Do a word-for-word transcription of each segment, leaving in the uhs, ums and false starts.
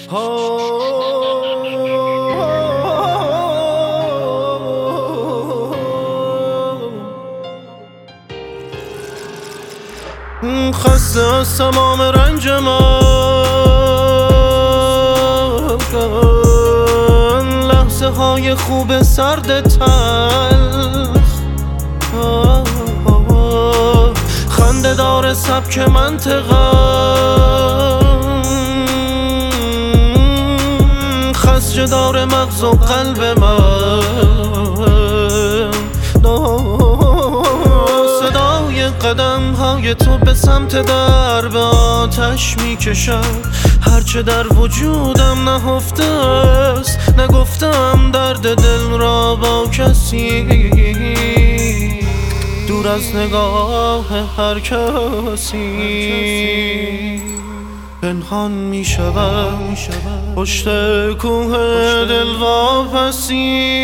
خسته از تمام رنج من، لحظه های خوب سرد تلخ، خنده دار سبک منطقم، خسجه دار مغز و قلب من. صدای قدم های تو به سمت در به آتش میکشم، هرچه در وجودم نهفته است نگفتم درد دل را با کسی، دور از نگاه هر کسی پنهان می شود پشت کوه دل واپسی.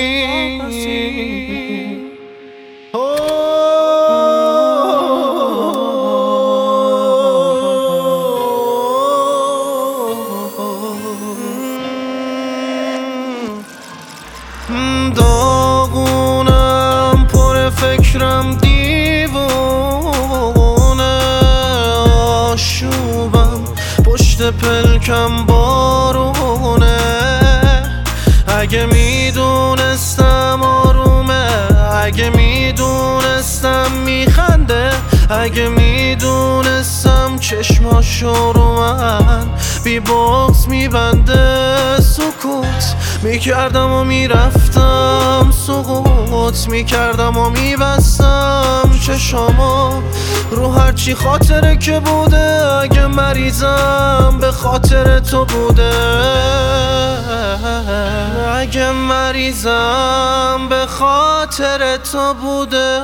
داغونم پر فکرم دیوونه، آشوبم پشت پلکم بارونه، اگه میدونستم آرومه، اگه میدونستم میخنده، اگه میدونستم چشماشو رو من بی بغض میبنده، سکوت میکردم و میرفتم، سقوط میکردم و میبستم چشامو رو هرچی خاطره که بوده، اگه مریضم به خاطر تو بوده، اگه مریضم به خاطر تو بوده،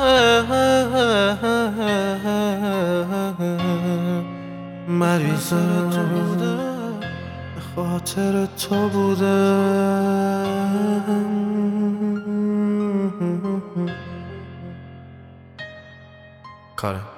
مریضم به خاطر تو بوده. کاره